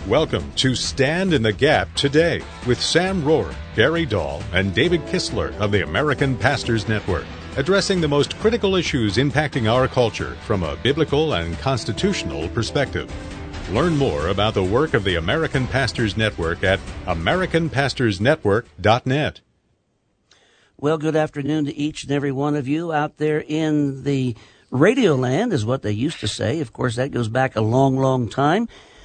Welcome to Stand in the Gap Today with Sam Rohr, Gary Dahl, and David Kistler of the American Pastors Network, addressing the most critical issues impacting our culture from a biblical and constitutional perspective. Learn more about the work of the American Pastors Network at americanpastorsnetwork.net. Well, good afternoon to each and every one of you out there in the radio land, is what they used to say. Of course, that goes back a long, long time.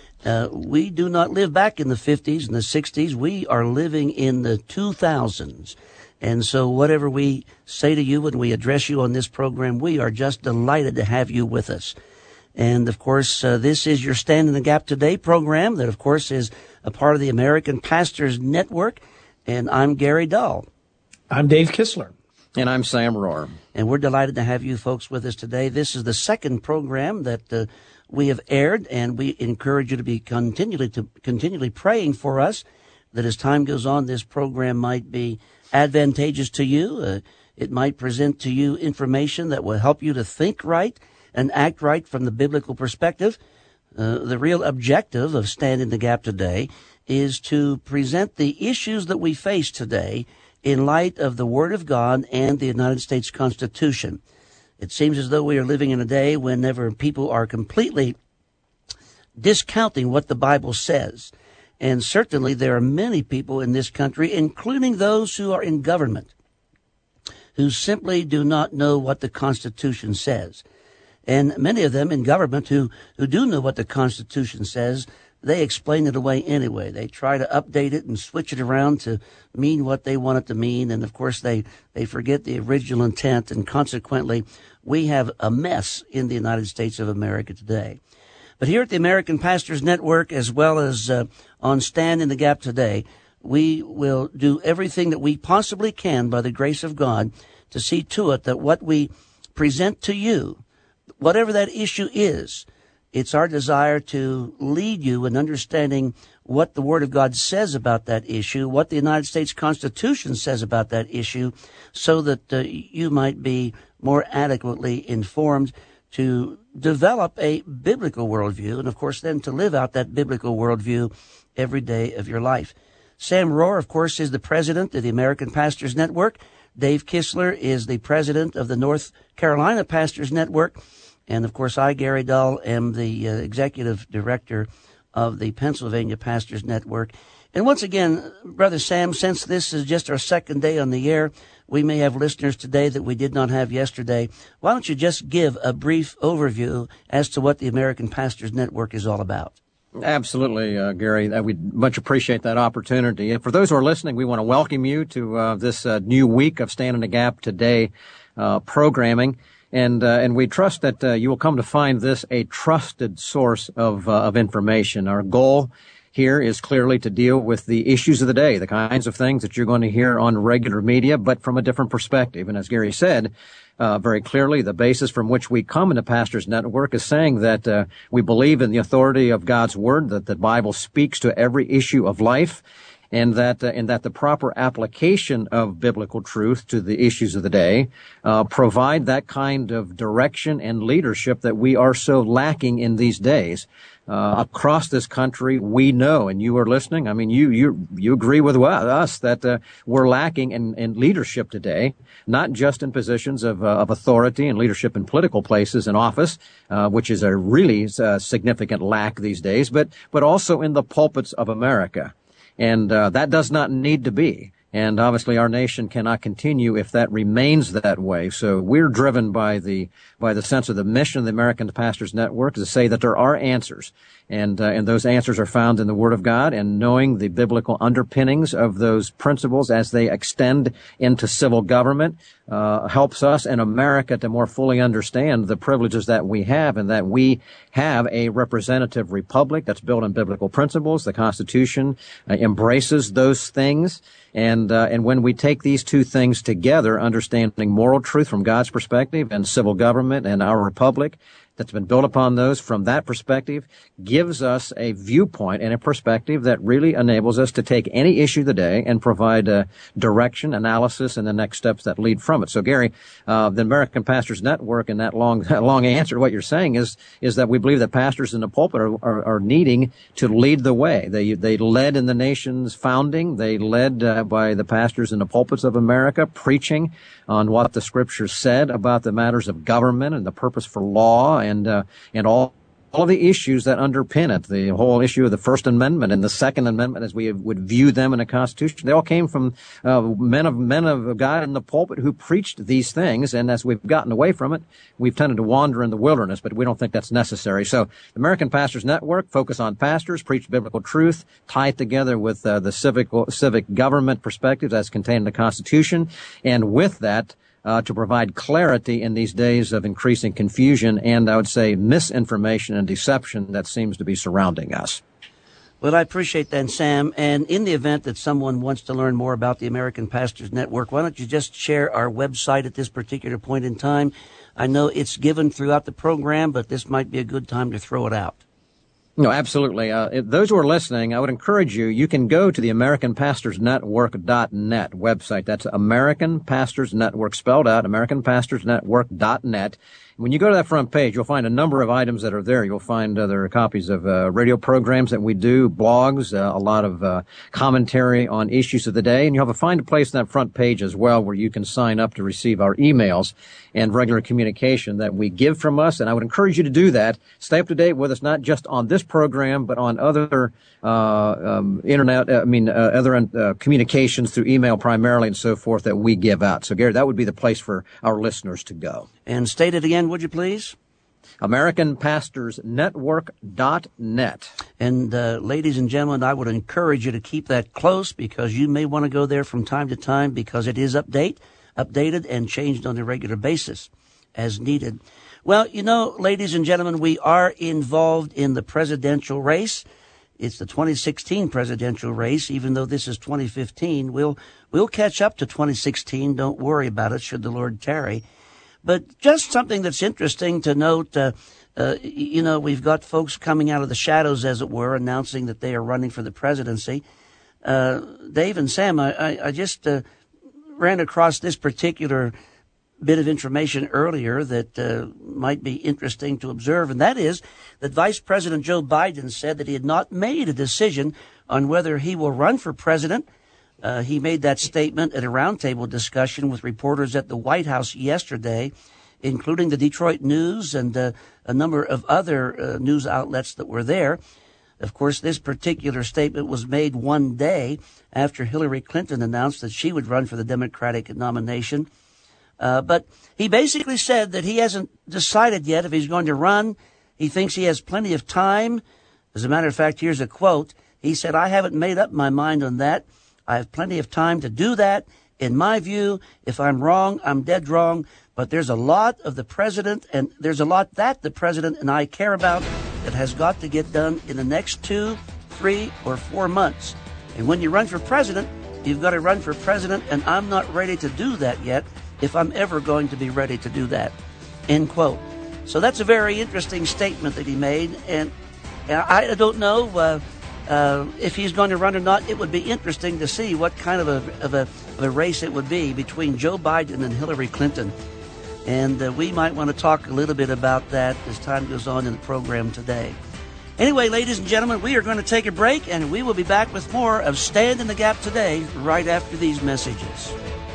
We do not live back in the 50s and the 60s. We are living in the 2000s. And so whatever we say to you when we address you on this program, we are just delighted to have you with us. And, of course, this is your Stand in the Gap Today program that, of course, is a part of the American Pastors Network. And I'm Gary Dahl. I'm Dave Kistler. And I'm Sam Rohr. And we're delighted to have you folks with us today. This is the second program that we have aired, and we encourage you to be continually praying for us, that as time goes on, this program might be advantageous to you. It might present to you information that will help you to think right and act right from the biblical perspective. The real objective of Stand in the Gap Today is to present the issues that we face today in light of the Word of God and the United States Constitution. It seems as though we are living in a day whenever people are completely discounting what the Bible says. And certainly there are many people in this country, including those who are in government, who simply do not know what the Constitution says. And many of them in government who do know what the Constitution says, they explain it away anyway. They try to update it and switch it around to mean what they want it to mean. And, of course, they forget the original intent. And consequently, we have a mess in the United States of America today. But here at the American Pastors Network, as well as on Stand in the Gap Today, we will do everything that we possibly can by the grace of God to see to it that what we present to you, whatever that issue is, it's our desire to lead you in understanding what the Word of God says about that issue, what the United States Constitution says about that issue, so that you might be more adequately informed to develop a biblical worldview, and, of course, then to live out that biblical worldview every day of your life. Sam Rohr, of course, is the president of the American Pastors Network. Dave Kistler is the president of the North Carolina Pastors Network. And, of course, I, Gary Dahl, am the executive director of the Pennsylvania Pastors Network. And once again, Brother Sam, since this is just our second day on the air, we may have listeners today that we did not have yesterday. Why don't you just give a brief overview as to what the American Pastors Network is all about? Absolutely, Gary. We'd much appreciate that opportunity. And for those who are listening, we want to welcome you to this new week of Stand in the Gap Today programming. And we trust that you will come to find this a trusted source of information. Our goal here is clearly to deal with the issues of the day, the kinds of things that you're going to hear on regular media, but from a different perspective. And as Gary said, very clearly, the basis from which we come into Pastors Network is saying that we believe in the authority of God's Word, that the Bible speaks to every issue of life, and that the proper application of biblical truth to the issues of the day provide that kind of direction and leadership that we are so lacking in these days. Across this country, we know, and you are listening, I mean, you agree with us that we're lacking in leadership today, not just in positions of authority and leadership in political places and office, which is a really significant lack these days, but also in the pulpits of America. And that does not need to be. And obviously our nation cannot continue if that remains that way. So we're driven by the sense of the mission of the American Pastors Network to say that there are answers. And those answers are found in the Word of God, and knowing the biblical underpinnings of those principles as they extend into civil government helps us in America to more fully understand the privileges that we have, and that we have a representative republic that's built on biblical principles. The Constitution embraces those things. And when we take these two things together, understanding moral truth from God's perspective and civil government and our republic, that's been built upon those from that perspective gives us a viewpoint and a perspective that really enables us to take any issue of the day and provide direction, analysis, and the next steps that lead from it. So, Gary, the American Pastors Network, and that long answer to what you're saying is that we believe that pastors in the pulpit are needing to lead the way. They led in the nation's founding. They led by the pastors in the pulpits of America, preaching on what the Scripture said about the matters of government and the purpose for law and all of the issues that underpin it, the whole issue of the First Amendment and the Second Amendment as we would view them in a Constitution. They all came from men of God in the pulpit who preached these things, and as we've gotten away from it, we've tended to wander in the wilderness, but we don't think that's necessary. So the American Pastors Network focus on pastors, preach biblical truth, tie it together with the civic government perspectives as contained in the Constitution, and with that, to provide clarity in these days of increasing confusion and, I would say, misinformation and deception that seems to be surrounding us. Well, I appreciate that, Sam. And in the event that someone wants to learn more about the American Pastors Network, why don't you just share our website at this particular point in time? I know it's given throughout the program, but this might be a good time to throw it out. No, absolutely. Those who are listening, I would encourage you can go to the AmericanPastorsNetwork.net website. That's American Pastors Network, spelled out, AmericanPastorsNetwork.net. When you go to that front page, you'll find a number of items that are there. You'll find there are copies of radio programs that we do, blogs, a lot of commentary on issues of the day, and you'll find a place on that front page as well where you can sign up to receive our emails and regular communication that we give from us. And I would encourage you to do that. Stay up to date with us, not just on this program, but on other communications through email primarily and so forth that we give out. So, Gary, that would be the place for our listeners to go. And state it again, would you please? AmericanPastorsNetwork.net. And ladies and gentlemen, I would encourage you to keep that close because you may want to go there from time to time because it is updated and changed on a regular basis as needed. Well, ladies and gentlemen, we are involved in the presidential race. It's the 2016 presidential race, even though this is 2015. We'll catch up to 2016. Don't worry about it, should the Lord tarry. But just something that's interesting to note, we've got folks coming out of the shadows, as it were, announcing that they are running for the presidency. Dave and Sam, I just ran across this particular bit of information earlier that might be interesting to observe, and that is that Vice President Joe Biden said that he had not made a decision on whether he will run for president. He made that statement at a roundtable discussion with reporters at the White House yesterday, including the Detroit News and a number of other news outlets that were there. Of course, this particular statement was made one day after Hillary Clinton announced that she would run for the Democratic nomination. But he basically said that he hasn't decided yet if he's going to run. He thinks he has plenty of time. As a matter of fact, here's a quote. He said, "I haven't made up my mind on that. I have plenty of time to do that. In my view, if I'm wrong, I'm dead wrong. But there's a lot of the president, and there's a lot that the president and I care about that has got to get done in the next 2, 3, or 4 months. And when you run for president, you've got to run for president, and I'm not ready to do that yet, if I'm ever going to be ready to do that." End quote. So that's a very interesting statement that he made, and I don't know if he's going to run or not. It would be interesting to see what kind of a race it would be between Joe Biden and Hillary Clinton. And we might want to talk a little bit about that as time goes on in the program today. Anyway, ladies and gentlemen, we are going to take a break, and we will be back with more of Stand in the Gap today right after these messages.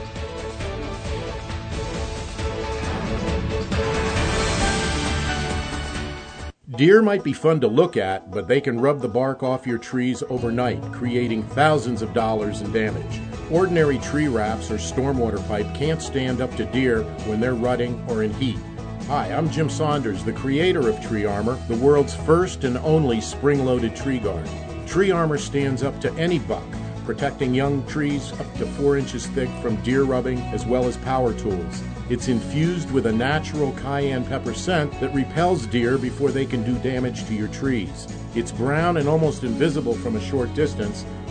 Deer might be fun to look at, but they can rub the bark off your trees overnight, creating thousands of dollars in damage. Ordinary tree wraps or stormwater pipe can't stand up to deer when they're rutting or in heat. Hi, I'm Jim Saunders, the creator of Tree Armor, the world's first and only spring-loaded tree guard. Tree Armor stands up to any buck, protecting young trees up to 4 inches thick from deer rubbing as well as power tools. It's infused with a natural cayenne pepper scent that repels deer before they can do damage to your trees. It's brown and almost invisible from a short distance,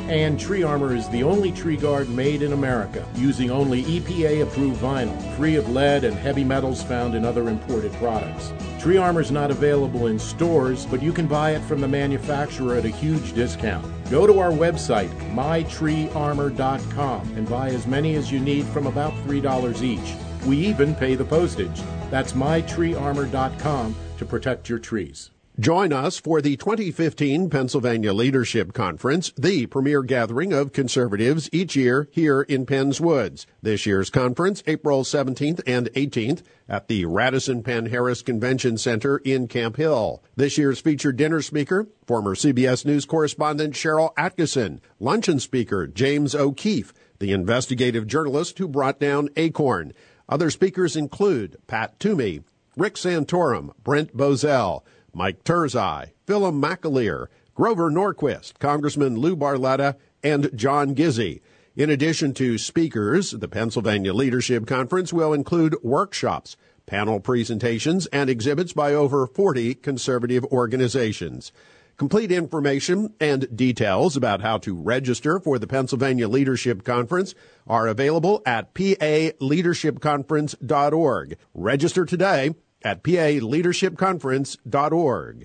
And Tree Armor is the only tree guard made in America, using only EPA-approved vinyl, free of lead and heavy metals found in other imported products. Tree Armor is not available in stores, but you can buy it from the manufacturer at a huge discount. Go to our website, mytreearmor.com, and buy as many as you need from about $3 each. We even pay the postage. That's mytreearmor.com to protect your trees. Join us for the 2015 Pennsylvania Leadership Conference, the premier gathering of conservatives each year here in Penns Woods. This year's conference, April 17th and 18th, at the Radisson Penn Harris Convention Center in Camp Hill. This year's featured dinner speaker, former CBS News correspondent Cheryl Atkinson. Luncheon speaker, James O'Keefe, the investigative journalist who brought down Acorn. Other speakers include Pat Toomey, Rick Santorum, Brent Bozell, Mike Turzai, Philip McAleer, Grover Norquist, Congressman Lou Barletta, and John Gizzi. In addition to speakers, the Pennsylvania Leadership Conference will include workshops, panel presentations, and exhibits by over 40 conservative organizations. Complete information and details about how to register for the Pennsylvania Leadership Conference are available at paleadershipconference.org. Register today at paleadershipconference.org.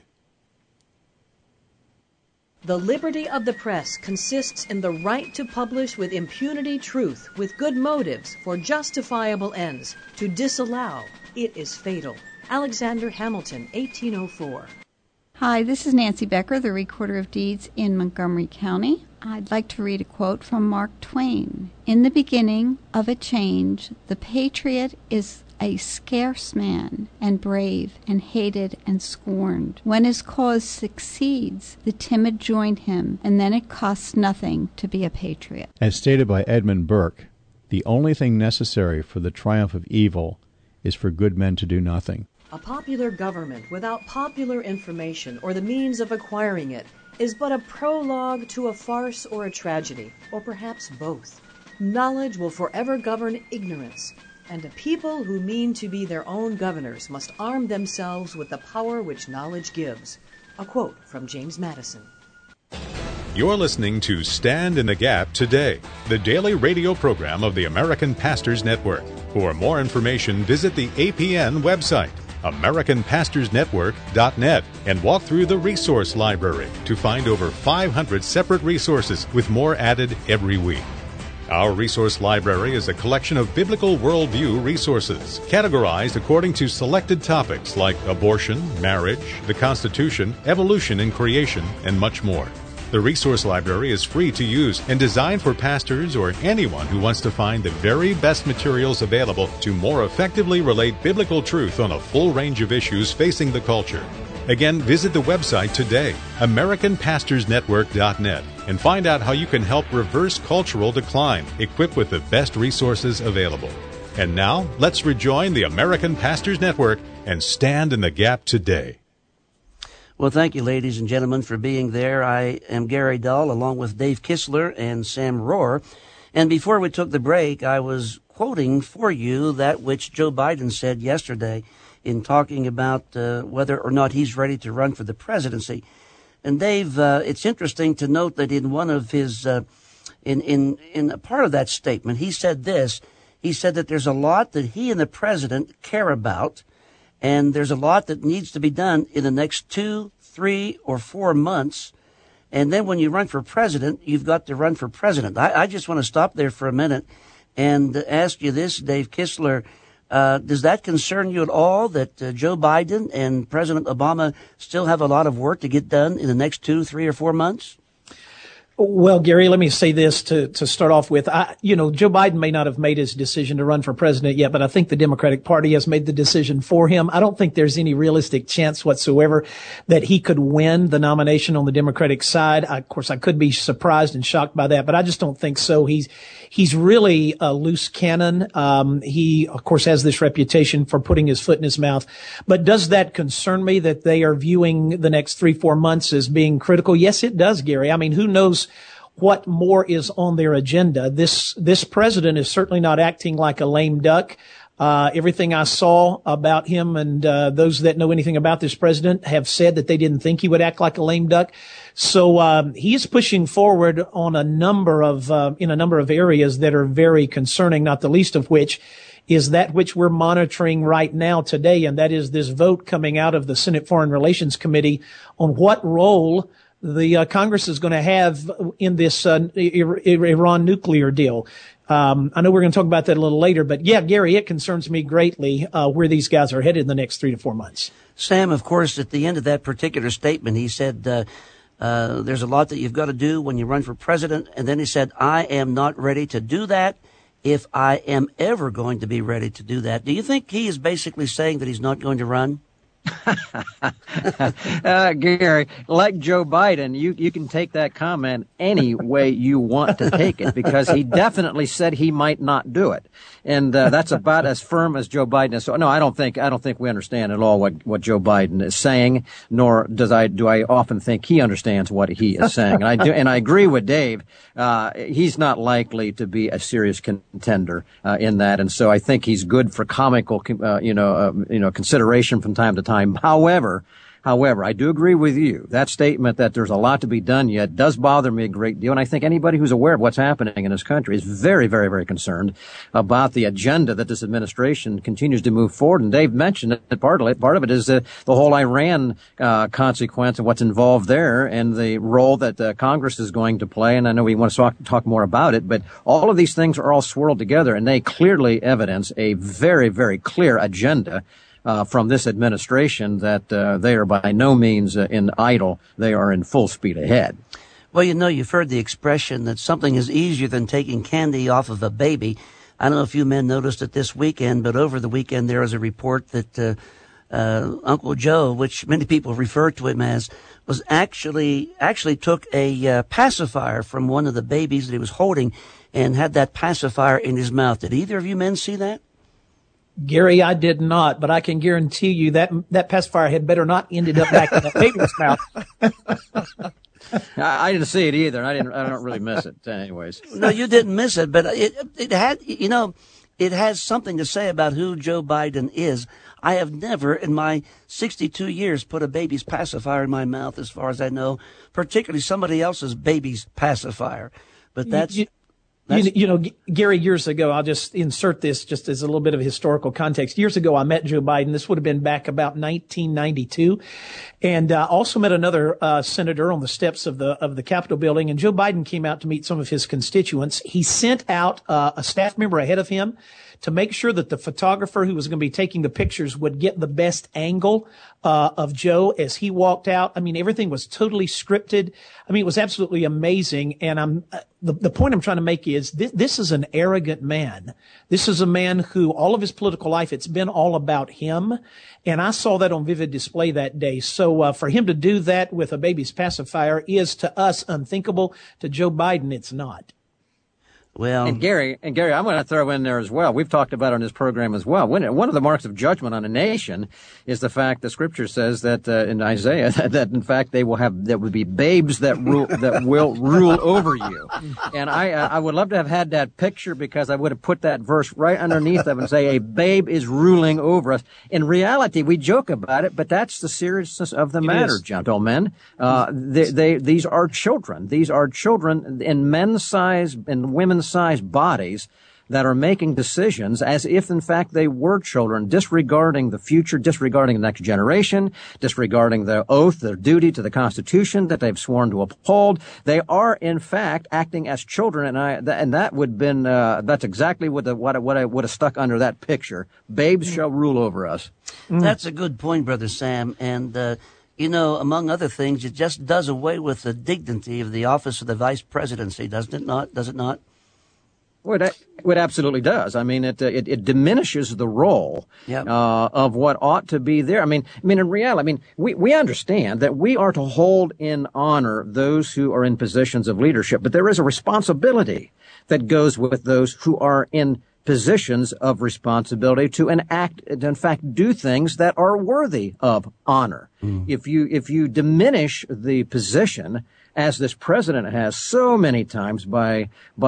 The liberty of the press consists in the right to publish with impunity truth with good motives for justifiable ends. To disallow, it is fatal. Alexander Hamilton, 1804. Hi, this is Nancy Becker, the Recorder of Deeds in Montgomery County. I'd like to read a quote from Mark Twain. In the beginning of a change, the patriot is a scarce man, and brave, and hated, and scorned. When his cause succeeds, the timid join him, and then it costs nothing to be a patriot. As stated by Edmund Burke, the only thing necessary for the triumph of evil is for good men to do nothing. A popular government without popular information or the means of acquiring it is but a prologue to a farce or a tragedy, or perhaps both. Knowledge will forever govern ignorance, and a people who mean to be their own governors must arm themselves with the power which knowledge gives. A quote from James Madison. You're listening to Stand in the Gap Today, the daily radio program of the American Pastors Network. For more information, visit the APN website, AmericanPastorsNetwork.net, and walk through the resource library to find over 500 separate resources with more added every week. Our resource library is a collection of biblical worldview resources, categorized according to selected topics like abortion, marriage, the Constitution, evolution and creation, and much more. The resource library is free to use and designed for pastors or anyone who wants to find the very best materials available to more effectively relate biblical truth on a full range of issues facing the culture. Again, visit the website today, AmericanPastorsNetwork.net, and find out how you can help reverse cultural decline, equipped with the best resources available. And now, let's rejoin the American Pastors Network and stand in the gap today. Well, thank you, ladies and gentlemen, for being there. I am Gary Dahl, along with Dave Kistler and Sam Rohr. And before we took the break, I was quoting for you that which Joe Biden said yesterday in talking about whether or not he's ready to run for the presidency. And Dave, it's interesting to note that in one of his, in a part of that statement, he said this. He said that there's a lot that he and the president care about, and there's a lot that needs to be done in the next 2, 3, or 4 months. And then when you run for president, you've got to run for president. I just want to stop there for a minute and ask you this, Dave Kistler. Does that concern you at all, that Joe Biden and President Obama still have a lot of work to get done in the next 2, 3, or 4 months? Well, Gary, let me say this to start off with. Joe Biden may not have made his decision to run for president yet, but I think the Democratic Party has made the decision for him. I don't think there's any realistic chance whatsoever that he could win the nomination on the Democratic side. Of course, I could be surprised and shocked by that, but I just don't think so. He's really a loose cannon. He, of course, has this reputation for putting his foot in his mouth. But does that concern me that they are viewing the next 3-4 months as being critical? Yes, it does, Gary. I mean, who knows what more is on their agenda? This president is certainly not acting like a lame duck. Everything I saw about him and those that know anything about this president have said that they didn't think he would act like a lame duck. So he is pushing forward on in a number of areas that are very concerning, not the least of which is that which we're monitoring right now today, and that is this vote coming out of the Senate Foreign Relations Committee on what role the Congress is going to have in this Iran nuclear deal. I know we're going to talk about that a little later, but yeah, Gary, it concerns me greatly where these guys are headed in the next 3 to 4 months. Sam, of course, at the end of that particular statement, he said there's a lot that you've got to do when you run for president, and then he said, I am not ready to do that if I am ever going to be ready to do that. Do you think he is basically saying that he's not going to run? Gary, like Joe Biden, you can take that comment any way you want to take it, because he definitely said he might not do it, and that's about as firm as Joe Biden is. So no, I don't think we understand at all what Joe Biden is saying, nor do I often think he understands what he is saying. And I agree with Dave. He's not likely to be a serious contender in that, and so I think he's good for comical, consideration from time to time. However, I do agree with you. That statement that there's a lot to be done yet does bother me a great deal. And I think anybody who's aware of what's happening in this country is very, very, very concerned about the agenda that this administration continues to move forward. And Dave mentioned that part of it is the whole Iran consequence and what's involved there, and the role that Congress is going to play. And I know we want to talk more about it, but all of these things are all swirled together, and they clearly evidence a very, very clear agenda from this administration that they are by no means in idle. They are in full speed ahead. Well, you've heard the expression that something is easier than taking candy off of a baby. I don't know if you men noticed it this weekend, but over the weekend there was a report that Uncle Joe, which many people refer to him as, was actually took a pacifier from one of the babies that he was holding and had that pacifier in his mouth. Did either of you men see that? Gary, I did not, but I can guarantee you that pacifier had better not ended up back in that baby's mouth. I didn't see it either. I don't really miss it anyways. No, you didn't miss it, but it has something to say about who Joe Biden is. I have never in my 62 years put a baby's pacifier in my mouth, as far as I know, particularly somebody else's baby's pacifier. But that's... Gary, years ago, I'll just insert this just as a little bit of historical context. Years ago, I met Joe Biden. This would have been back about 1992. And I also met another senator on the steps of the Capitol building. And Joe Biden came out to meet some of his constituents. He sent out a staff member ahead of him to make sure that the photographer who was going to be taking the pictures would get the best angle of Joe as he walked out. I mean, everything was totally scripted. I mean, it was absolutely amazing. And the point I'm trying to make is this is an arrogant man. This is a man who all of his political life, it's been all about him. And I saw that on vivid display that day. So for him to do that with a baby's pacifier is to us unthinkable. To Joe Biden, it's not. Well, and Gary, I'm going to throw in there as well. We've talked about it on this program as well. One of the marks of judgment on a nation is the fact that Scripture says that in Isaiah that in fact there would be babes that will rule over you. And I would love to have had that picture, because I would have put that verse right underneath them and say a babe is ruling over us. In reality, we joke about it, but that's the seriousness of the matter, gentlemen. These are children. These are children in men's size and women's sized bodies that are making decisions as if, in fact, they were children, disregarding the future, disregarding the next generation, disregarding their oath, their duty to the Constitution that they've sworn to uphold. They are, in fact, acting as children, and that would have been that's exactly what I would have stuck under that picture. Babes shall rule over us. That's a good point, Brother Sam, and among other things, it just does away with the dignity of the office of the vice presidency, doesn't it not? Does it not? Well, it absolutely does. I mean, it diminishes the role of what ought to be there. I mean, in reality, we understand that we are to hold in honor those who are in positions of leadership, but there is a responsibility that goes with those who are in positions of responsibility to in fact, do things that are worthy of honor. If you diminish the position, as this president has so many times by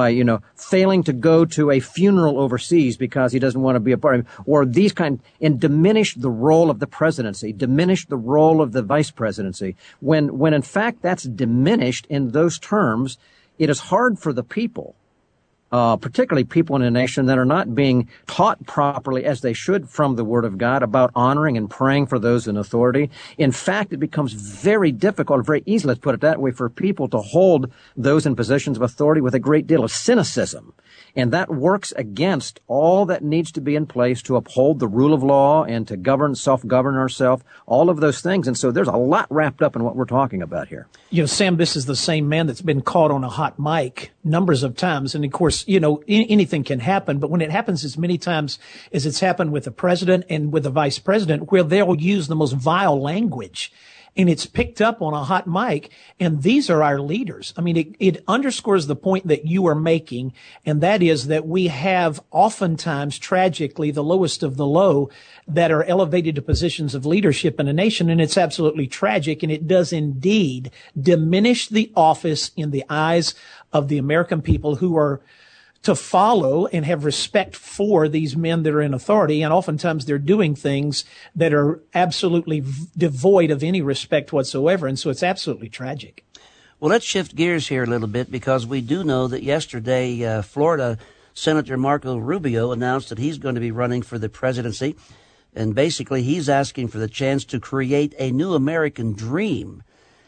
failing to go to a funeral overseas because he doesn't want to be a part of it, or and diminish the role of the presidency, diminish the role of the vice presidency, when in fact that's diminished in those terms, it is hard for the people, particularly people in a nation that are not being taught properly as they should from the Word of God about honoring and praying for those in authority. In fact, it becomes very difficult, very easy, let's put it that way, for people to hold those in positions of authority with a great deal of cynicism. And that works against all that needs to be in place to uphold the rule of law and to self-govern ourselves, all of those things. And so there's a lot wrapped up in what we're talking about here. Sam, this is the same man that's been caught on a hot mic numbers of times. And of course, anything can happen, but when it happens as many times as it's happened with the president and with the vice president, where they'll use the most vile language, and it's picked up on a hot mic, and these are our leaders. I mean, it underscores the point that you are making, and that is that we have oftentimes, tragically, the lowest of the low that are elevated to positions of leadership in a nation, and it's absolutely tragic, and it does indeed diminish the office in the eyes of the American people who are to follow and have respect for these men that are in authority. And oftentimes they're doing things that are absolutely devoid of any respect whatsoever. And so it's absolutely tragic. Well, let's shift gears here a little bit, because we do know that yesterday, Florida Senator Marco Rubio announced that he's going to be running for the presidency. And basically he's asking for the chance to create a new American dream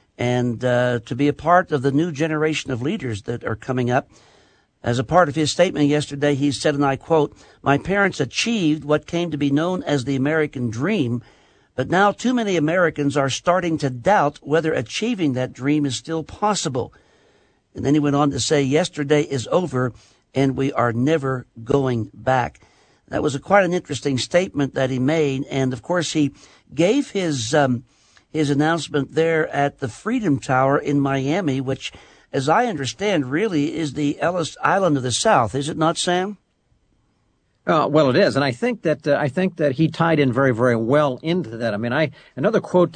and to be a part of the new generation of leaders that are coming up. As a part of his statement yesterday, he said, and I quote, "My parents achieved what came to be known as the American dream, but now too many Americans are starting to doubt whether achieving that dream is still possible." And then he went on to say, "Yesterday is over, and we are never going back." That was quite an interesting statement that he made, and of course he gave his announcement there at the Freedom Tower in Miami, which, as I understand, really is the Ellis Island of the South, is it not, Sam? Well, it is, and I think that he tied in very, very well into that. I mean, another quote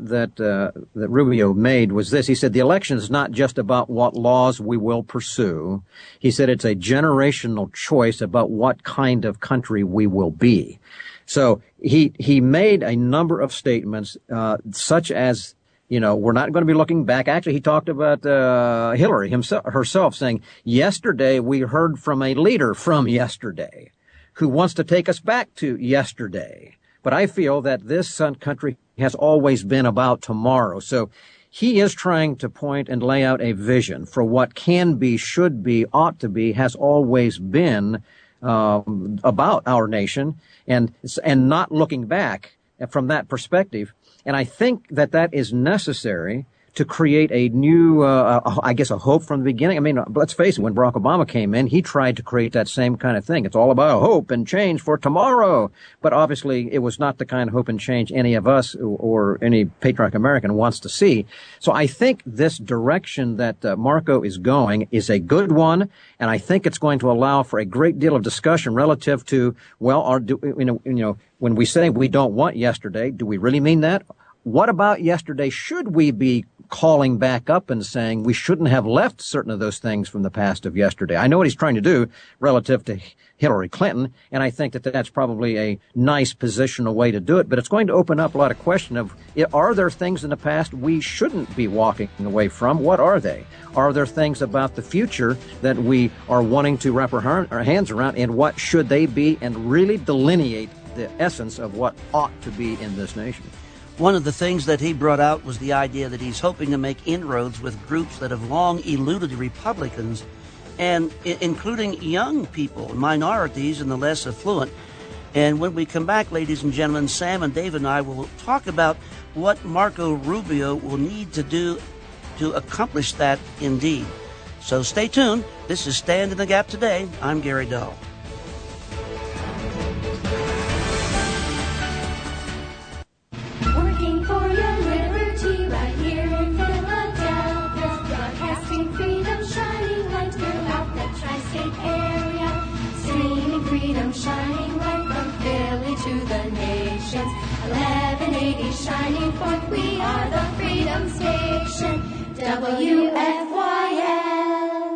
that Rubio made was this. He said, "The election is not just about what laws we will pursue." He said it's a generational choice about what kind of country we will be. So he made a number of statements, such as, we're not going to be looking back. Actually, he talked about Hillary herself saying, "Yesterday we heard from a leader from yesterday who wants to take us back to yesterday. But I feel that this country has always been about tomorrow." So he is trying to point and lay out a vision for what can be, should be, ought to be, has always been about our nation, and not looking back from that perspective. And I think that is necessary to create a new, a hope from the beginning. I mean, let's face it, when Barack Obama came in, he tried to create that same kind of thing. It's all about hope and change for tomorrow. But obviously, it was not the kind of hope and change any of us or any patriotic American wants to see. So I think this direction that Marco is going is a good one, and I think it's going to allow for a great deal of discussion relative to, when we say we don't want yesterday, do we really mean that? What about yesterday? Should we be calling back up and saying we shouldn't have left certain of those things from the past of yesterday? I know what he's trying to do relative to Hillary Clinton, and I think that that's probably a nice positional way to do it, but it's going to open up a lot of question of, are there things in the past we shouldn't be walking away from? What are they? Are there things about the future that we are wanting to wrap our hands around, and what should they be, and really delineate the essence of what ought to be in this nation? One of the things that he brought out was the idea that he's hoping to make inroads with groups that have long eluded Republicans, and including young people, minorities, and the less affluent. And when we come back, ladies and gentlemen, Sam and Dave and I will talk about what Marco Rubio will need to do to accomplish that indeed. So stay tuned. This is Stand in the Gap Today. I'm Gary Dahl. Free are the Freedom Station, WFYL.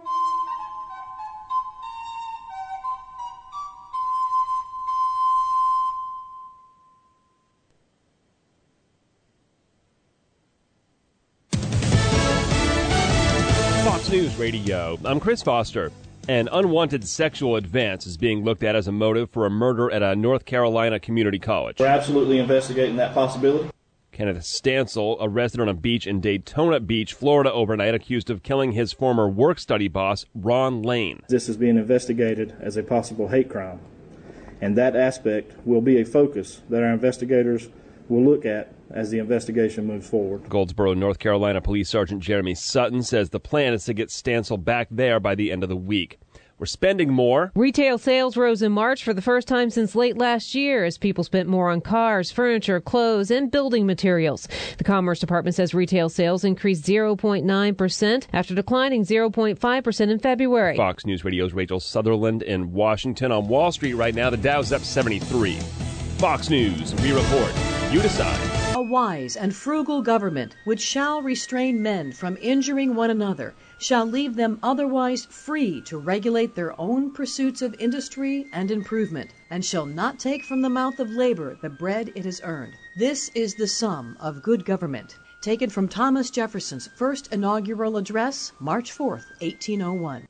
Fox News Radio. I'm Chris Foster. An unwanted sexual advance is being looked at as a motive for a murder at a North Carolina community college. We're absolutely investigating that possibility. Kenneth Stansel, arrested on a beach in Daytona Beach, Florida overnight, accused of killing his former work-study boss, Ron Lane. This is being investigated as a possible hate crime, and that aspect will be a focus that our investigators will look at as the investigation moves forward. Goldsboro, North Carolina Police Sergeant Jeremy Sutton says the plan is to get Stansel back there by the end of the week. We're spending more. Retail sales rose in March for the first time since late last year as people spent more on cars, furniture, clothes, and building materials. The Commerce Department says retail sales increased 0.9% after declining 0.5% in February. Fox News Radio's Rachel Sutherland in Washington. On Wall Street right now, the Dow's up 73. Fox News, we report. You decide. A wise and frugal government which shall restrain men from injuring one another, shall leave them otherwise free to regulate their own pursuits of industry and improvement, and shall not take from the mouth of labor the bread it has earned. This is the sum of good government. Taken from Thomas Jefferson's first inaugural address, March 4th, 1801.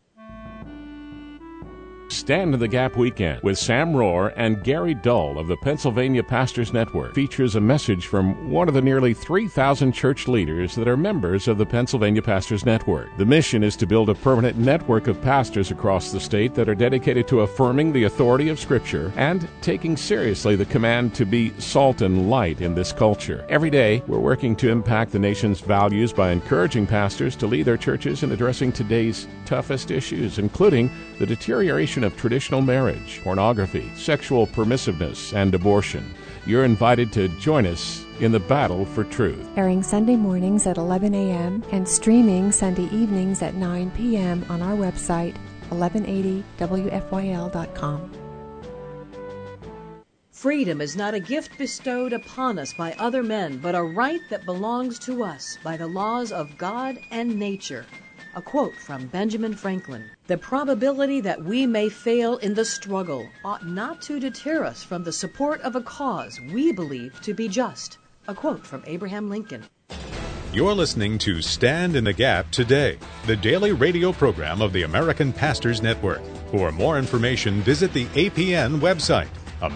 Stand in the Gap Weekend with Sam Rohr and Gary Dull of the Pennsylvania Pastors Network features a message from one of the nearly 3,000 church leaders that are members of the Pennsylvania Pastors Network. The mission is to build a permanent network of pastors across the state that are dedicated to affirming the authority of Scripture and taking seriously the command to be salt and light in this culture. Every day, we're working to impact the nation's values by encouraging pastors to lead their churches in addressing today's toughest issues, including the deterioration of traditional marriage, pornography, sexual permissiveness, and abortion. You're invited to join us in the battle for truth. Airing Sunday mornings at 11 a.m. and streaming Sunday evenings at 9 p.m. on our website, 1180wfyl.com. Freedom is not a gift bestowed upon us by other men, but a right that belongs to us by the laws of God and nature. A quote from Benjamin Franklin. The probability that we may fail in the struggle ought not to deter us from the support of a cause we believe to be just. A quote from Abraham Lincoln. You're listening to Stand in the Gap Today, the daily radio program of the American Pastors Network. For more information, visit the APN website,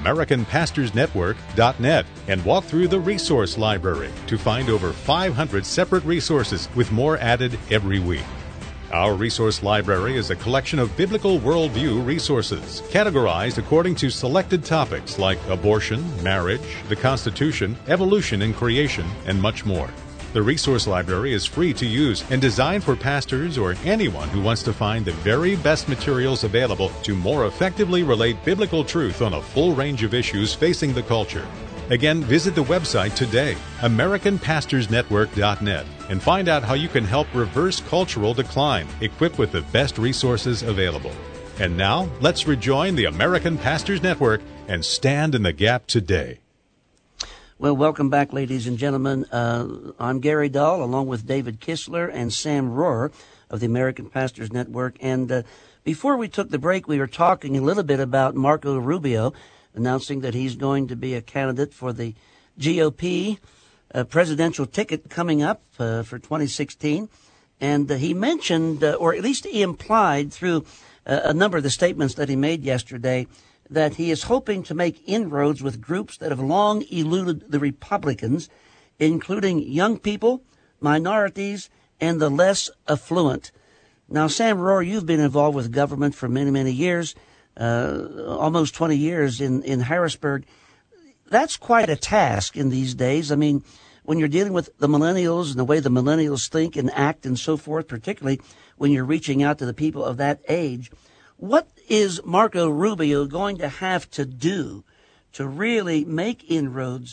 AmericanPastorsNetwork.net, and walk through the resource library to find over 500 separate resources with more added every week. Our resource library is a collection of biblical worldview resources, categorized according to selected topics like abortion, marriage, the Constitution, evolution and creation, and much more. The resource library is free to use and designed for pastors or anyone who wants to find the very best materials available to more effectively relate biblical truth on a full range of issues facing the culture. Again, visit the website today, AmericanPastorsNetwork.net, and find out how you can help reverse cultural decline, equipped with the best resources available. And now, let's rejoin the American Pastors Network and stand in the gap today. Well, welcome back, ladies and gentlemen. I'm Gary Dull, along with David Kistler and Sam Rohr of the American Pastors Network. And before we took the break, we were talking a little bit about Marco Rubio, announcing that he's going to be a candidate for the GOP presidential ticket coming up for 2016. And he mentioned, or at least he implied through a number of the statements that he made yesterday, that he is hoping to make inroads with groups that have long eluded the Republicans, including young people, minorities, and the less affluent. Now, Sam Rohr, you've been involved with government for many, many years. Almost 20 years in Harrisburg. That's quite a task in these days. I mean, when you're dealing with the millennials and the way the millennials think and act and so forth, particularly when you're reaching out to the people of that age, what is Marco Rubio going to have to do to really make inroads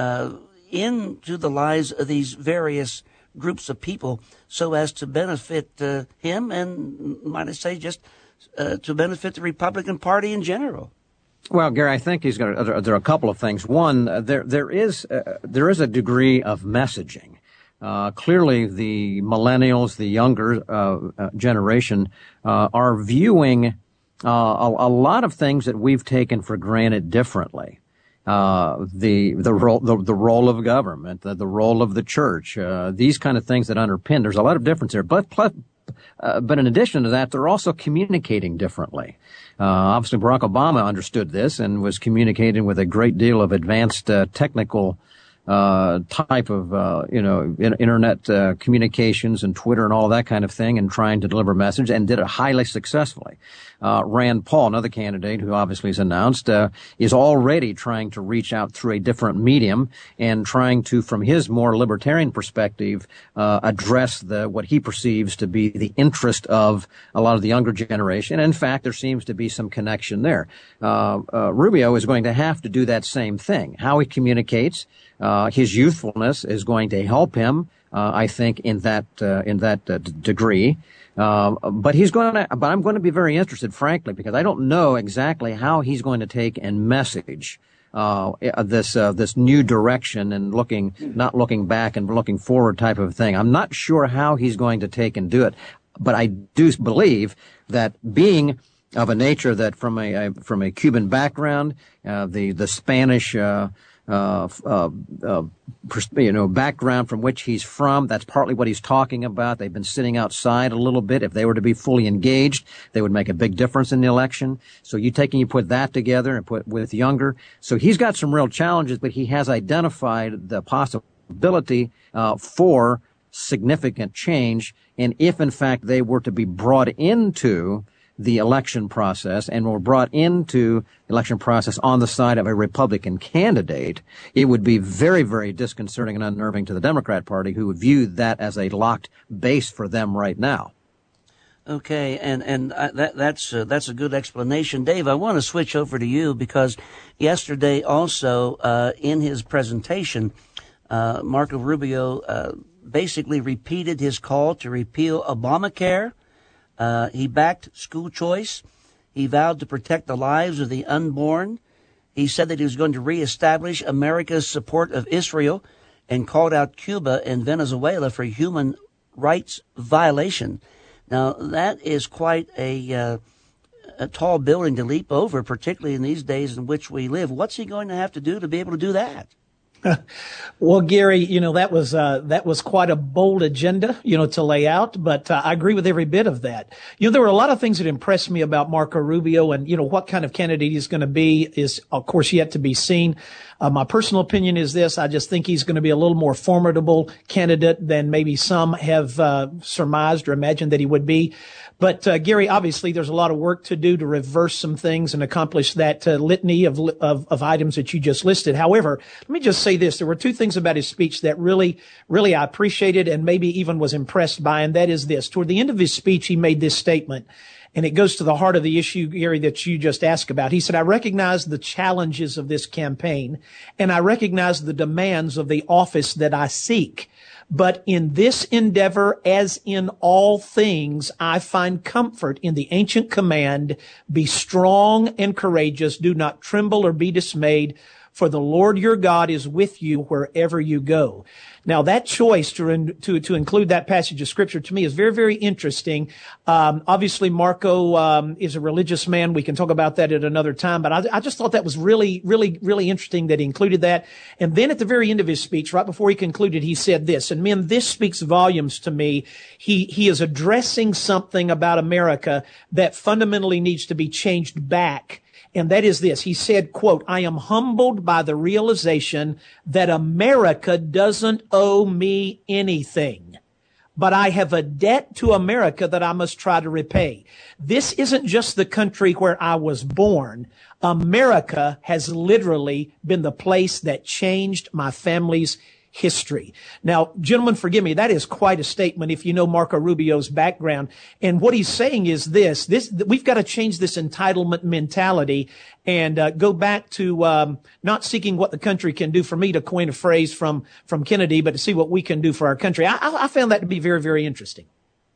into the lives of these various groups of people so as to benefit him and, might I say, just to benefit the Republican Party in general? Well, Gary, I think there are a couple of things. One, there is a degree of messaging. Clearly, the millennials, the younger generation, are viewing a lot of things that we've taken for granted differently. The role of government, the role of the church, these kind of things that underpin. There's a lot of difference there, but in addition to that, they're also communicating differently. Obviously, Barack Obama understood this and was communicating with a great deal of advanced technical type of internet communications and Twitter and all that kind of thing, and trying to deliver message, and did it highly successfully. Rand Paul, another candidate who obviously is announced, is already trying to reach out through a different medium and trying to, from his more libertarian perspective, address what he perceives to be the interest of a lot of the younger generation. And in fact, there seems to be some connection there. Rubio is going to have to do that same thing. How he communicates, his youthfulness is going to help him, I think, in that degree. But I'm going to be very interested, frankly, because I don't know exactly how he's going to take and message this new direction and not looking back and looking forward type of thing. I'm not sure how he's going to take and do it, but I do believe that, being of a nature that from a Cuban background, the Spanish background from which he's from, that's partly what he's talking about. They've been sitting outside a little bit. If they were to be fully engaged, they would make a big difference in the election. So you put that together and put with younger. So he's got some real challenges, but he has identified the possibility for significant change. And if in fact they were to be brought into the election process and were brought into the election process on the side of a Republican candidate, it would be very, very disconcerting and unnerving to the Democrat Party, who view that as a locked base for them right now. Okay, and that's a good explanation. Dave, I want to switch over to you, because yesterday also in his presentation, Marco Rubio basically repeated his call to repeal Obamacare. He backed school choice. He vowed to protect the lives of the unborn. He said that he was going to reestablish America's support of Israel, and called out Cuba and Venezuela for human rights violation. Now, that is quite a tall building to leap over, particularly in these days in which we live. What's he going to have to do to be able to do that? Well, Gary, that was quite a bold agenda, to lay out, but I agree with every bit of that. There were a lot of things that impressed me about Marco Rubio, and, what kind of candidate he's going to be is, of course, yet to be seen. My personal opinion is this: I just think he's going to be a little more formidable candidate than maybe some have surmised or imagined that he would be. But, Gary, obviously there's a lot of work to do to reverse some things and accomplish that litany of items that you just listed. However, let me just say this. There were two things about his speech that really I appreciated and maybe even was impressed by, and that is this. Toward the end of his speech, he made this statement, and it goes to the heart of the issue, Gary, that you just asked about. He said, "I recognize the challenges of this campaign, and I recognize the demands of the office that I seek. But in this endeavor, as in all things, I find comfort in the ancient command, be strong and courageous, do not tremble or be dismayed, for the Lord your God is with you wherever you go." Now, that choice to include that passage of scripture to me is very, very interesting. Obviously, Marco is a religious man. We can talk about that at another time, but I just thought that was really, really, really interesting that he included that. And then at the very end of his speech, right before he concluded, he said this, and men, this speaks volumes to me. He is addressing something about America that fundamentally needs to be changed back. And that is this. He said, quote, "I am humbled by the realization that America doesn't owe me anything, but I have a debt to America that I must try to repay. This isn't just the country where I was born. America has literally been the place that changed my family's history." Now, gentlemen, forgive me, that is quite a statement if you know Marco Rubio's background. And what he's saying is this, we've got to change this entitlement mentality and go back to not seeking what the country can do for me, to coin a phrase from Kennedy, but to see what we can do for our country. I found that to be very, very interesting.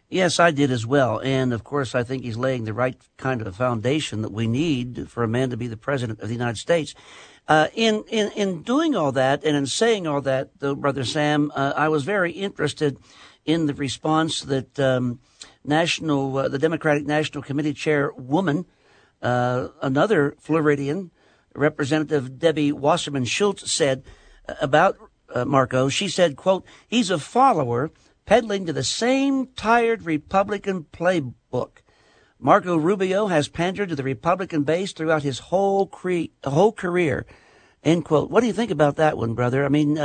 Yes, I did as well. And, of course, I think he's laying the right kind of foundation that we need for a man to be the president of the United States. In doing all that and in saying all that, though, Brother Sam, I was very interested in the response that the Democratic National Committee chairwoman, another Floridian, Representative Debbie Wasserman Schultz, said about Marco. She said, quote, "He's a follower peddling to the same tired Republican playbook. Marco Rubio has pandered to the Republican base throughout his whole career." End quote. What do you think about that one, brother? I mean,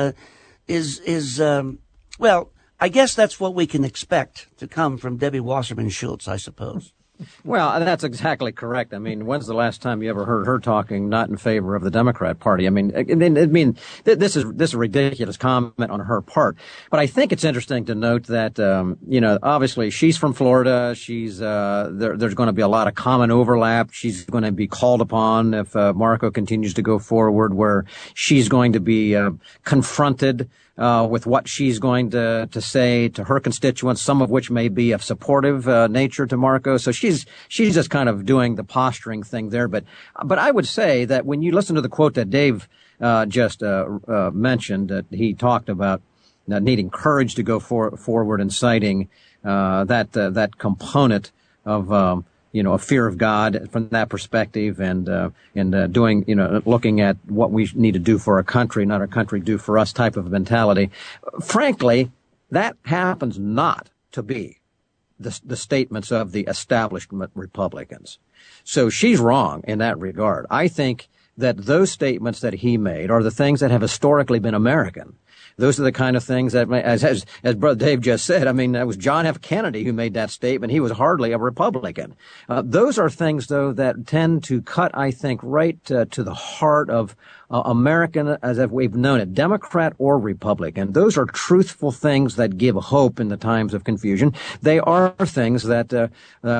well, I guess that's what we can expect to come from Debbie Wasserman Schultz, I suppose. Well, that's exactly correct. I mean, when's the last time you ever heard her talking not in favor of the Democrat Party? I mean, this is a ridiculous comment on her part. But I think it's interesting to note that, obviously she's from Florida. There's going to be a lot of common overlap. She's going to be called upon if Marco continues to go forward, where she's going to be confronted with what she's going to say to her constituents, some of which may be of supportive nature to Marco. So she's just kind of doing the posturing thing there. But I would say that when you listen to the quote that Dave just mentioned, that he talked about needing courage to go forward and citing that component of a fear of God from that perspective, and doing, looking at what we need to do for our country, not our country do for us type of mentality. Frankly, that happens not to be the statements of the establishment Republicans. So she's wrong in that regard. I think that those statements that he made are the things that have historically been American. Those are the kind of things that, as Brother Dave just said, I mean, that was John F. Kennedy who made that statement. He was hardly a Republican. Those are things, though, that tend to cut, I think, right to the heart of American, as we've known it, Democrat or Republican. Those are truthful things that give hope in the times of confusion. They are things that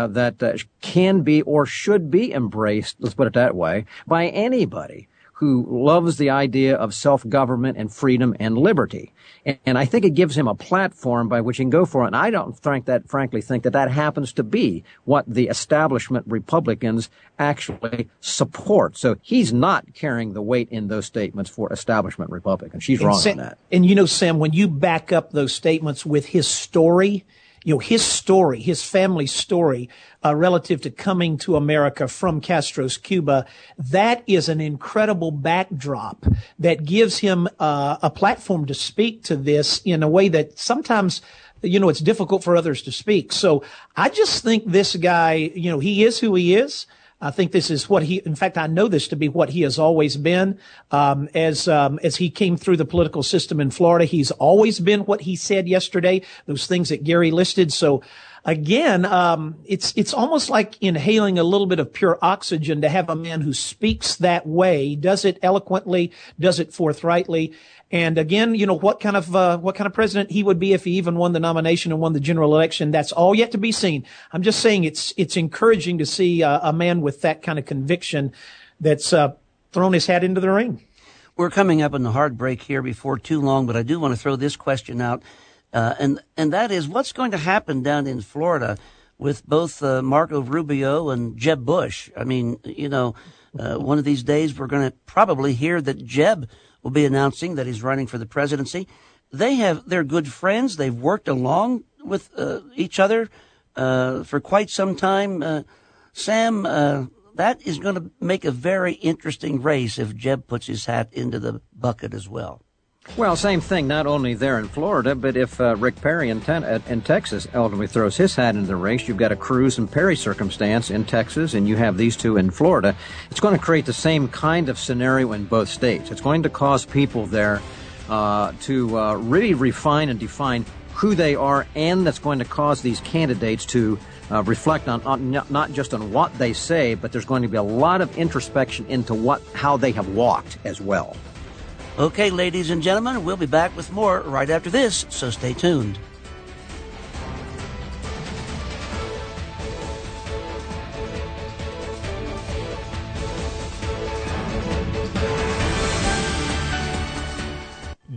can be or should be embraced, let's put it that way, by anybody who loves the idea of self-government and freedom and liberty. And I think it gives him a platform by which he can go for it. And I don't frankly think that happens to be what the establishment Republicans actually support. So he's not carrying the weight in those statements for establishment Republicans. She's wrong on that. And Sam, when you back up those statements with his story, his family story, relative to coming to America from Castro's Cuba, that is an incredible backdrop that gives him a platform to speak to this in a way that sometimes, it's difficult for others to speak. So I just think this guy, he is who he is. I think this is in fact, I know this to be what he has always been. As he came through the political system in Florida, he's always been what he said yesterday, those things that Gary listed. So again, it's almost like inhaling a little bit of pure oxygen to have a man who speaks that way, does it eloquently, does it forthrightly. And again, what kind of president he would be if he even won the nomination and won the general election. That's all yet to be seen. I'm just saying it's encouraging to see a man with that kind of conviction that's thrown his hat into the ring. We're coming up on the hard break here before too long, but I do want to throw this question out. And that is, what's going to happen down in Florida with both Marco Rubio and Jeb Bush? I mean, one of these days we're going to probably hear that Jeb will be announcing that he's running for the presidency. They're good friends. They've worked along with each other for quite some time. Sam, that is going to make a very interesting race if Jeb puts his hat into the bucket as well. Well, same thing, not only there in Florida, but if Rick Perry in Texas ultimately throws his hat into the race, you've got a Cruz and Perry circumstance in Texas, and you have these two in Florida. It's going to create the same kind of scenario in both states. It's going to cause people there to really refine and define who they are, and that's going to cause these candidates to reflect on not just on what they say, but there's going to be a lot of introspection into how they have walked as well. Okay, ladies and gentlemen, we'll be back with more right after this, so stay tuned.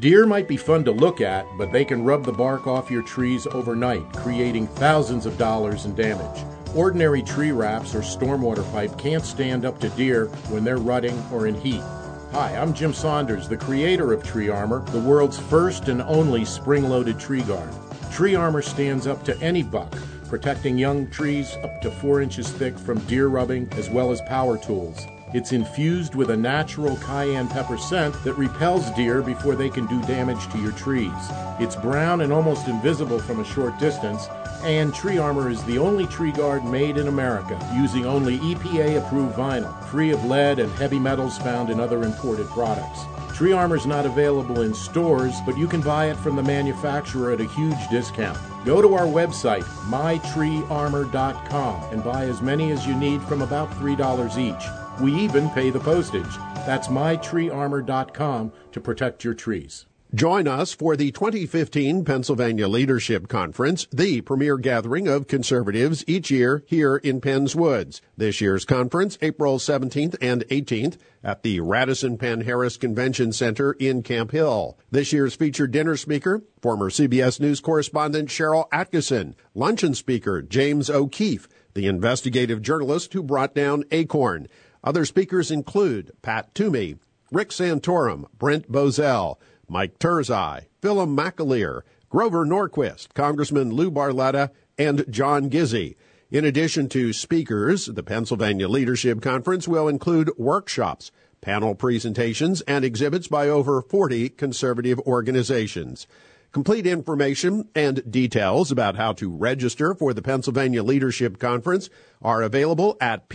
Deer might be fun to look at, but they can rub the bark off your trees overnight, creating thousands of dollars in damage. Ordinary tree wraps or stormwater pipe can't stand up to deer when they're rutting or in heat. Hi, I'm Jim Saunders, the creator of Tree Armor, the world's first and only spring-loaded tree guard. Tree Armor stands up to any buck, protecting young trees up to 4 inches thick from deer rubbing as well as power tools. It's infused with a natural cayenne pepper scent that repels deer before they can do damage to your trees. It's brown and almost invisible from a short distance, and Tree Armor is the only tree guard made in America, using only EPA-approved vinyl, free of lead and heavy metals found in other imported products. Tree Armor is not available in stores, but you can buy it from the manufacturer at a huge discount. Go to our website, mytreearmor.com, and buy as many as you need from about $3 each. We even pay the postage. That's mytreearmor.com to protect your trees. Join us for the 2015 Pennsylvania Leadership Conference, the premier gathering of conservatives each year here in Penns Woods. This year's conference, April 17th and 18th at the Radisson Penn Harris Convention Center in Camp Hill. This year's featured dinner speaker, former CBS News correspondent Cheryl Atkinson, luncheon speaker James O'Keefe, the investigative journalist who brought down Acorn. Other speakers include Pat Toomey, Rick Santorum, Brent Bozell, Mike Turzai, Philip McAleer, Grover Norquist, Congressman Lou Barletta, and John Gizzi. In addition to speakers, the Pennsylvania Leadership Conference will include workshops, panel presentations, and exhibits by over 40 conservative organizations. Complete information and details about how to register for the Pennsylvania Leadership Conference are available at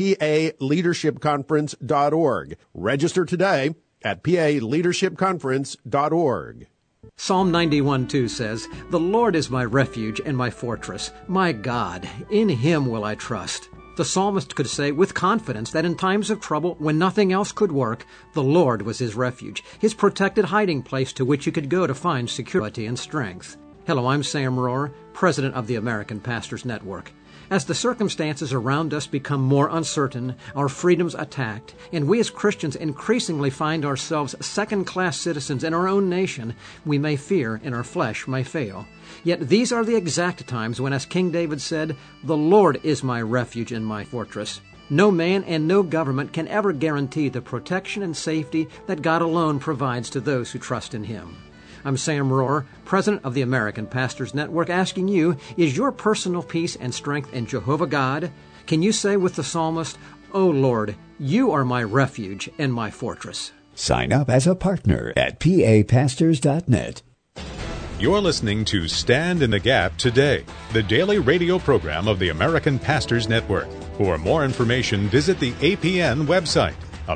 paleadershipconference.org. Register today at paleadershipconference.org. Psalm 91:2 says, "The Lord is my refuge and my fortress, my God, in him will I trust." The psalmist could say with confidence that in times of trouble, when nothing else could work, the Lord was his refuge, his protected hiding place to which he could go to find security and strength. Hello, I'm Sam Rohr, president of the American Pastors Network. As the circumstances around us become more uncertain, our freedoms attacked, and we as Christians increasingly find ourselves second-class citizens in our own nation, we may fear and our flesh may fail. Yet these are the exact times when, as King David said, "The Lord is my refuge and my fortress." No man and no government can ever guarantee the protection and safety that God alone provides to those who trust in him. I'm Sam Rohr, president of the American Pastors Network, asking you, is your personal peace and strength in Jehovah God? Can you say with the psalmist, "O Lord, you are my refuge and my fortress"? Sign up as a partner at papastors.net. You're listening to Stand in the Gap Today, the daily radio program of the American Pastors Network. For more information, visit the APN website,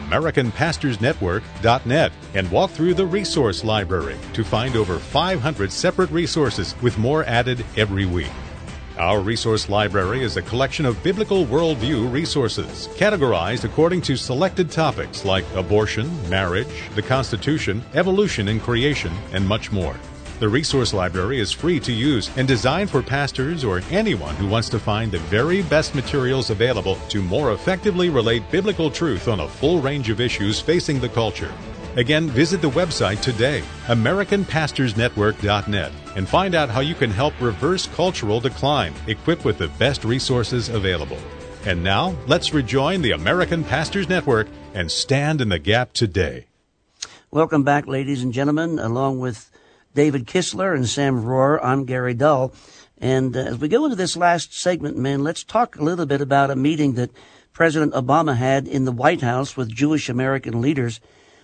AmericanPastorsNetwork.net, and walk through the resource library to find over 500 separate resources with more added every week. Our resource library is a collection of biblical worldview resources, categorized according to selected topics like abortion, marriage, the Constitution, evolution and creation, and much more. The resource library is free to use and designed for pastors or anyone who wants to find the very best materials available to more effectively relate biblical truth on a full range of issues facing the culture. Again, visit the website today, AmericanPastorsNetwork.net, and find out how you can help reverse cultural decline, equipped with the best resources available. And now, let's rejoin the American Pastors Network and stand in the gap today. Welcome back, ladies and gentlemen, along with David Kistler and Sam Rohr. I'm Gary Dull. And as we go into this last segment, man, let's talk a little bit about a meeting that President Obama had in the White House with Jewish American leaders.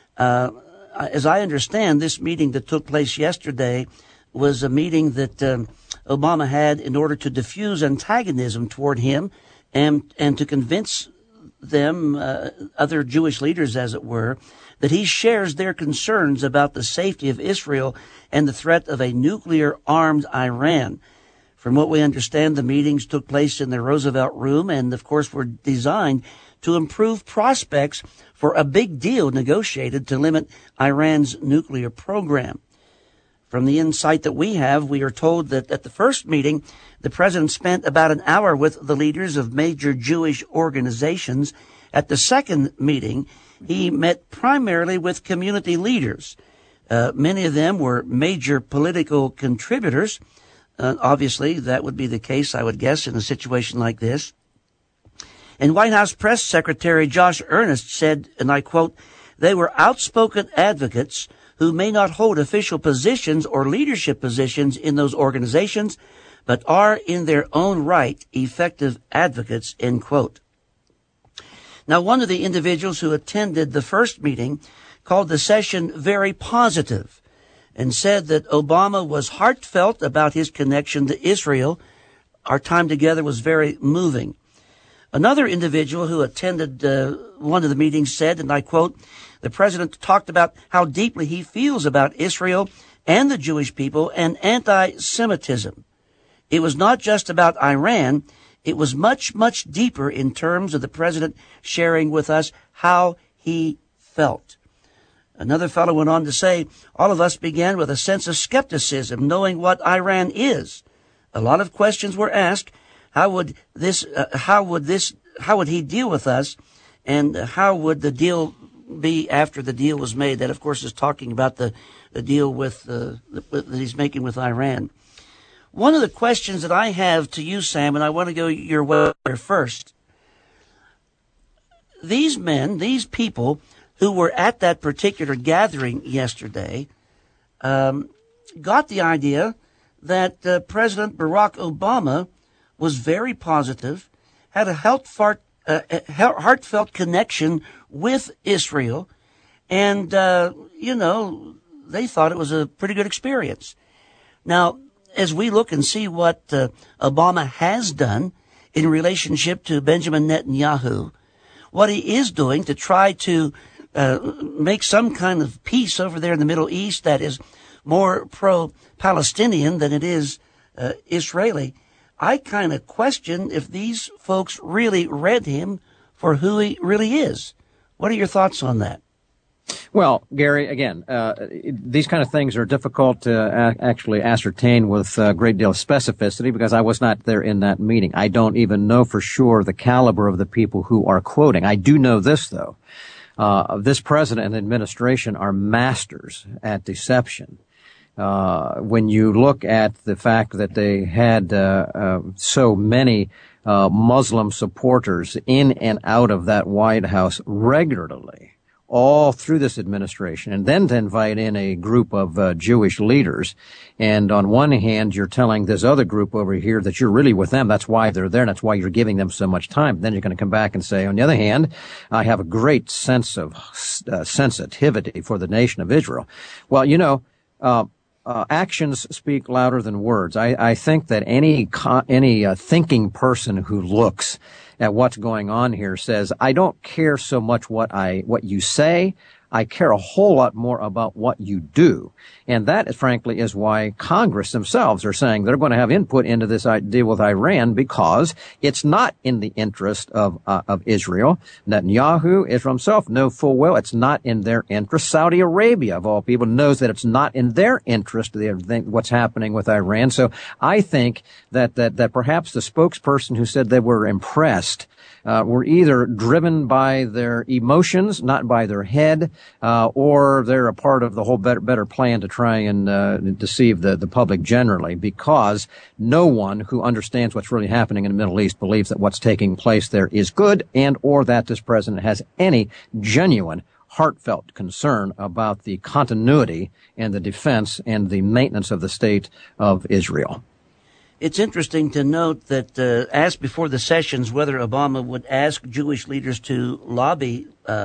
As I understand, this meeting that took place yesterday was a meeting that Obama had in order to diffuse antagonism toward him and to convince them, other Jewish leaders as it were, that he shares their concerns about the safety of Israel and the threat of a nuclear-armed Iran. From what we understand, the meetings took place in the Roosevelt Room and, of course, were designed to improve prospects for a big deal negotiated to limit Iran's nuclear program. From the insight that we have, we are told that at the first meeting, the president spent about an hour with the leaders of major Jewish organizations. At the second meeting, he met primarily with community leaders. Many of them were major political contributors. Obviously, that would be the case, I would guess, in a situation like this. And White House Press Secretary Josh Earnest said, and I quote, "They were outspoken advocates who may not hold official positions or leadership positions in those organizations, but are in their own right effective advocates," end quote. Now, one of the individuals who attended the first meeting called the session very positive and said that Obama was heartfelt about his connection to Israel. Our time together was very moving. Another individual who attended one of the meetings said, and I quote, "The president talked about how deeply he feels about Israel and the Jewish people and anti-Semitism. It was not just about Iran. It was much, much deeper in terms of the president sharing with us how he felt." Another fellow went on to say, "All of us began with a sense of skepticism, knowing what Iran is. A lot of questions were asked. How would he deal with us? And how would the deal be after the deal was made?" That, of course, is talking about the deal that he's making with Iran. One of the questions that I have to you, Sam, and I want to go your way first. These men, these people who were at that particular gathering yesterday, got the idea that President Barack Obama was very positive, had a heartfelt connection with Israel, and, they thought it was a pretty good experience. Now, as we look and see what Obama has done in relationship to Benjamin Netanyahu, what he is doing to try to make some kind of peace over there in the Middle East that is more pro-Palestinian than it is Israeli, I kind of question if these folks really read him for who he really is. What are your thoughts on that? Well, Gary, again, these kind of things are difficult to actually ascertain with a great deal of specificity because I was not there in that meeting. I don't even know for sure the caliber of the people who are quoting. I do know this, though. This president and administration are masters at deception. When you look at the fact that they had so many Muslim supporters in and out of that White House regularly, all through this administration, and then to invite in a group of Jewish leaders. And on one hand, you're telling this other group over here that you're really with them. That's why they're there, and that's why you're giving them so much time. Then you're going to come back and say, on the other hand, I have a great sense of sensitivity for the nation of Israel. Well, actions speak louder than words. I think that any thinking person who looks at what's going on here says, I don't care so much what you say. I care a whole lot more about what you do. And that, frankly, is why Congress themselves are saying they're going to have input into this deal with Iran because it's not in the interest of Israel. Netanyahu, Israel himself, know full well it's not in their interest. Saudi Arabia, of all people, knows that it's not in their interest what's happening with Iran. So I think that perhaps the spokesperson who said they were impressed were either driven by their emotions, not by their head, or they're a part of the whole better plan to try and deceive the public generally, because no one who understands what's really happening in the Middle East believes that what's taking place there is good and or that this president has any genuine heartfelt concern about the continuity and the defense and the maintenance of the state of Israel. It's interesting to note that asked before the sessions whether Obama would ask Jewish leaders to lobby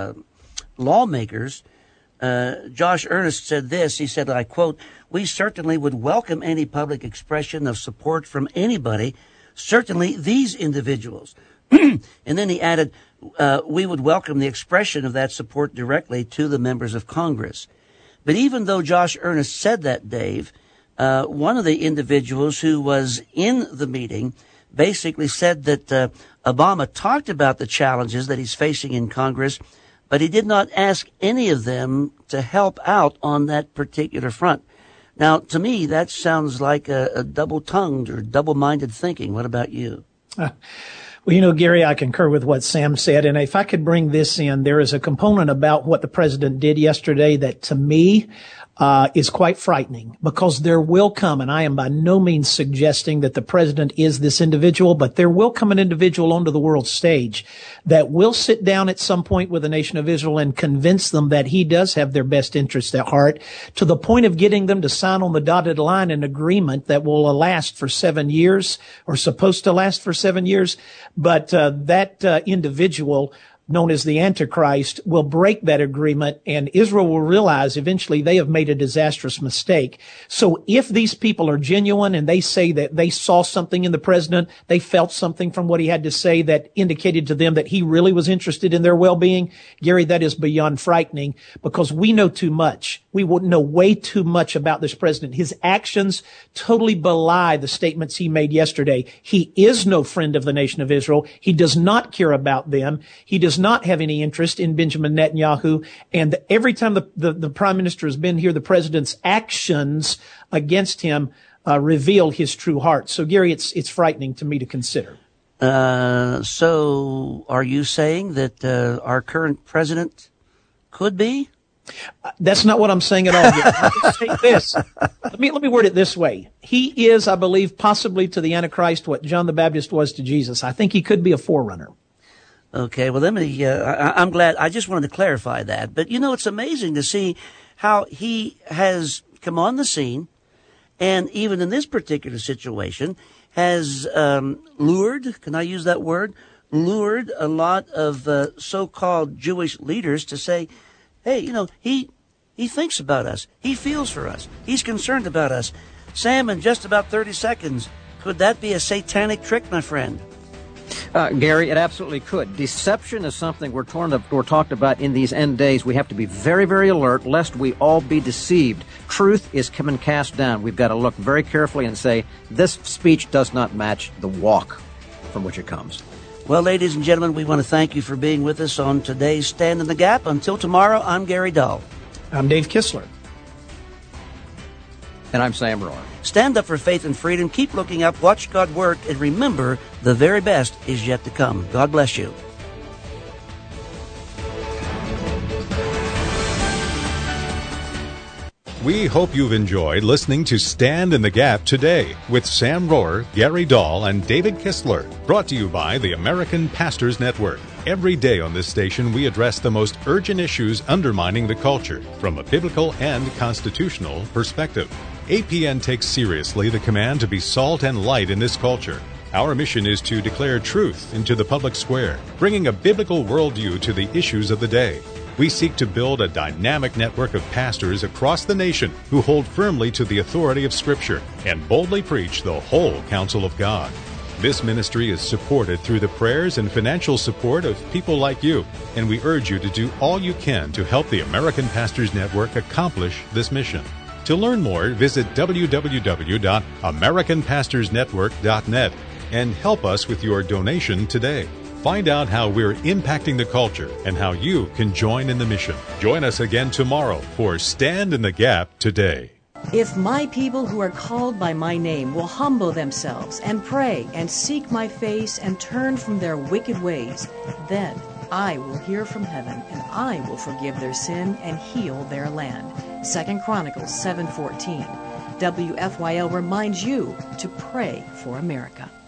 lawmakers, Josh Earnest said this. He said, I quote, "We certainly would welcome any public expression of support from anybody, certainly these individuals." And then he added, "We would welcome the expression of that support directly to the members of Congress." But even though Josh Earnest said that, Dave, one of the individuals who was in the meeting basically said that Obama talked about the challenges that he's facing in Congress, but he did not ask any of them to help out on that particular front. Now, to me, that sounds like a double-tongued or double-minded thinking. What about you? Well, Gary, I concur with what Sam said. And if I could bring this in, there is a component about what the president did yesterday that to me is quite frightening, because there will come, and I am by no means suggesting that the president is this individual, but there will come an individual onto the world stage that will sit down at some point with the nation of Israel and convince them that he does have their best interest at heart, to the point of getting them to sign on the dotted line an agreement that will last for 7 years, or supposed to last for 7 years. But that individual, known as the Antichrist, will break that agreement, and Israel will realize eventually they have made a disastrous mistake. So if these people are genuine and they say that they saw something in the president, they felt something from what he had to say that indicated to them that he really was interested in their well-being, Gary, that is beyond frightening, because we know too much. We would know way too much about this president. His actions totally belie the statements he made yesterday. He is no friend of the nation of Israel. He does not care about them. He does not have any interest in Benjamin Netanyahu. And every time the prime minister has been here, the president's actions against him reveal his true heart. So, Gary, it's frightening to me to consider. So are you saying that our current president could be? That's not what I'm saying at all. Let's take this. Let me word it this way. He is, I believe, possibly to the Antichrist what John the Baptist was to Jesus. I think he could be a forerunner. Okay, well, I'm glad. I just wanted to clarify that. But, it's amazing to see how he has come on the scene, and even in this particular situation, has lured, can I use that word? Lured a lot of so-called Jewish leaders to say, hey, he thinks about us. He feels for us. He's concerned about us. Sam, in just about 30 seconds, could that be a satanic trick, my friend? Gary, it absolutely could. Deception is something we're talked about in these end days. We have to be very, very alert lest we all be deceived. Truth is coming cast down. We've got to look very carefully and say, this speech does not match the walk from which it comes. Well, ladies and gentlemen, we want to thank you for being with us on today's Stand in the Gap. Until tomorrow, I'm Gary Dahl. I'm Dave Kistler. And I'm Sam Rohr. Stand up for faith and freedom. Keep looking up. Watch God work. And remember, the very best is yet to come. God bless you. We hope you've enjoyed listening to Stand in the Gap today with Sam Rohr, Gary Dahl, and David Kistler. Brought to you by the American Pastors Network. Every day on this station, we address the most urgent issues undermining the culture from a biblical and constitutional perspective. APN takes seriously the command to be salt and light in this culture. Our mission is to declare truth into the public square, bringing a biblical worldview to the issues of the day. We seek to build a dynamic network of pastors across the nation who hold firmly to the authority of Scripture and boldly preach the whole counsel of God. This ministry is supported through the prayers and financial support of people like you, and we urge you to do all you can to help the American Pastors Network accomplish this mission. To learn more, visit www.americanpastorsnetwork.net and help us with your donation today. Find out how we're impacting the culture and how you can join in the mission. Join us again tomorrow for Stand in the Gap Today. If my people who are called by my name will humble themselves and pray and seek my face and turn from their wicked ways, then I will hear from heaven and I will forgive their sin and heal their land. 2 Chronicles 7:14. WFYL reminds you to pray for America.